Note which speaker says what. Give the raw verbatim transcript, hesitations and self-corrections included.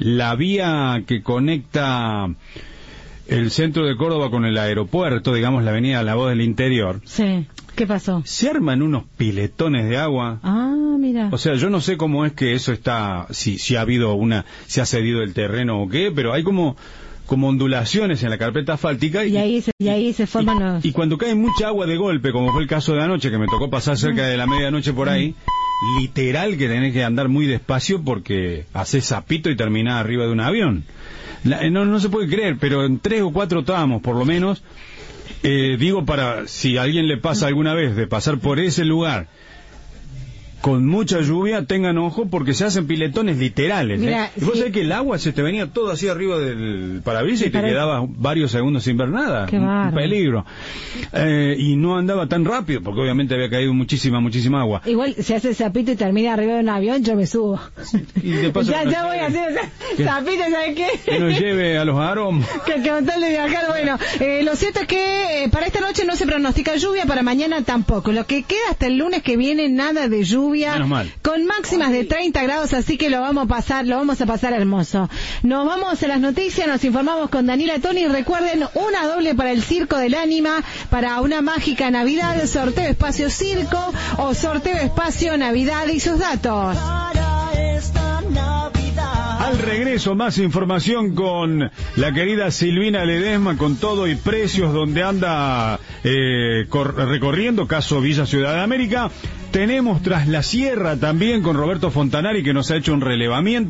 Speaker 1: la vía que conecta el centro de Córdoba con el aeropuerto, digamos la avenida La Voz del Interior.
Speaker 2: Sí. ¿Qué pasó?
Speaker 1: Se arman unos piletones de agua.
Speaker 2: Ah, mira.
Speaker 1: O sea, yo no sé cómo es que eso está, si, si ha habido una, si ha cedido el terreno o qué, pero hay como, como ondulaciones en la carpeta asfáltica.
Speaker 2: Y, y ahí se, y ahí se forman
Speaker 1: y,
Speaker 2: los...
Speaker 1: y cuando cae mucha agua de golpe, como fue el caso de anoche, que me tocó pasar cerca de la medianoche por ahí, literal que tenés que andar muy despacio porque haces zapito y terminás arriba de un avión. La, no, no se puede creer, pero en tres o cuatro tramos, por lo menos, eh, digo para si a alguien le pasa alguna vez de pasar por ese lugar con mucha lluvia, tengan ojo porque se hacen piletones literales.
Speaker 2: Mira,
Speaker 1: ¿eh? Y vos
Speaker 2: sí.
Speaker 1: sabés que el agua se te venía todo así arriba del parabrisas y te
Speaker 2: para...
Speaker 1: quedabas varios segundos sin ver nada.
Speaker 2: Qué
Speaker 1: un,
Speaker 2: bárbaro.
Speaker 1: un peligro. Eh, y no andaba tan rápido porque obviamente había caído muchísima, muchísima agua.
Speaker 2: Igual, si hace zapito y termina arriba de un avión, yo me subo.
Speaker 1: Y de paso
Speaker 2: ya,
Speaker 1: no
Speaker 2: ya voy a hacer
Speaker 1: que,
Speaker 2: zapito, ¿sabes qué?
Speaker 1: Que nos lleve a los aromos.
Speaker 2: Que, que con tal de viajar, bueno. Eh, lo cierto es que eh, para esta noche no se pronostica lluvia, para mañana tampoco. Lo que queda hasta el lunes que viene, nada de lluvia.
Speaker 1: Menos mal.
Speaker 2: Con máximas de treinta grados, así que lo vamos a pasar, lo vamos a pasar hermoso. Nos vamos a las noticias, nos informamos con Daniela Toni. Recuerden, una doble para el Circo del Ánima, para una mágica Navidad, sorteo espacio circo o sorteo espacio Navidad y sus datos.
Speaker 1: Al regreso, más información con la querida Silvina Ledesma, con todo y precios, donde anda eh, recorriendo, caso Villa Ciudad de América. Tenemos Tras la Sierra también con Roberto Fontanari, que nos ha hecho un relevamiento.